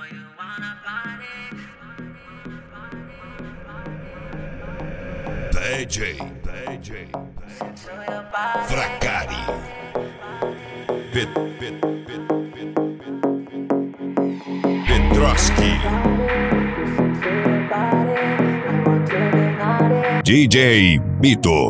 DJ Fracari Petroski DJ Bito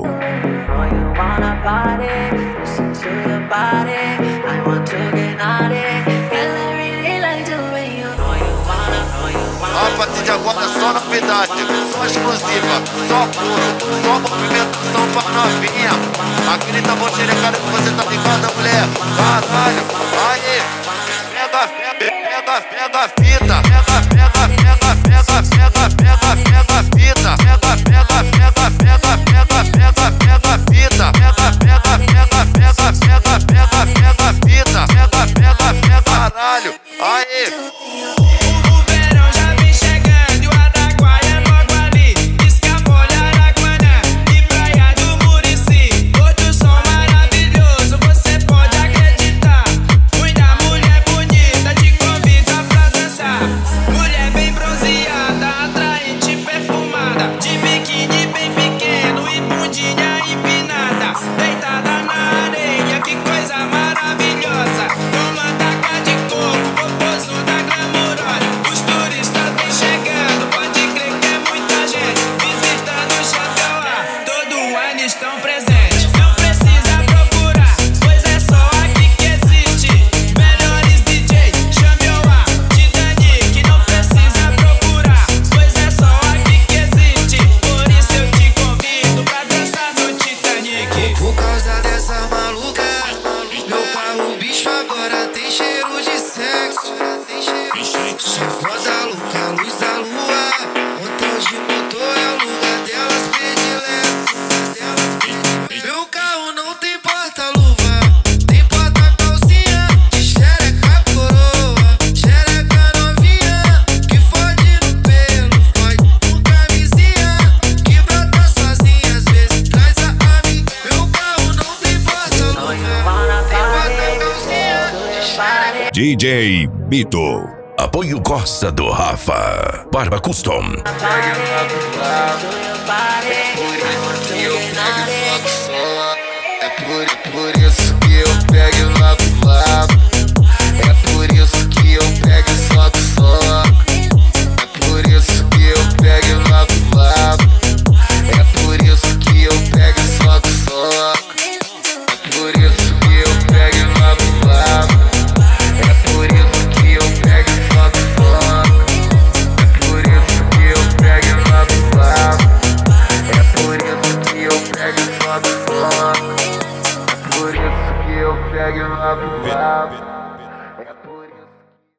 A partir de agora é só novidade, só exclusiva, só puro, só movimentação pra novinha. Aquele tambor xerecado que você tá ligado, mulher. Caralho, aí, pega a fita, pega a fita, pega a fita, caralho, aí. Estão presentes, não precisa procurar, pois é só aqui que existe. Melhores DJ, chame o A, Titanic, não precisa procurar, pois é só aqui que existe. Por isso eu te convido pra dançar no Titanic. Por causa dessa maluca, meu carro bicho agora tem cheiro de sexo. Só foda louca, luz da lua, montão de motor é o lugar delas predileto. Meu carro não tem porta-luva, tem porta-calcinha, de xereca coroa, xereca novinha, que fode no pelo, fode com camisinha, que brota sozinha, às vezes traz a amiga. Meu carro não tem porta-luva, tem porta-calcinha, de xereca. DJ Bito. Apoio Costa do Rafa Barba Custom. É por isso que eu pego lá pro lado. É por isso que eu pego e soco só. É por isso que eu pego lá pro lado. É por isso que eu pego e soco só. É por isso que eu pego lá pro lado. É por isso que eu pego e soco só. É por isso que eu pego lá pro lado. É por isso que eu pego e soco só. Por isso que eu pego lá pro lado.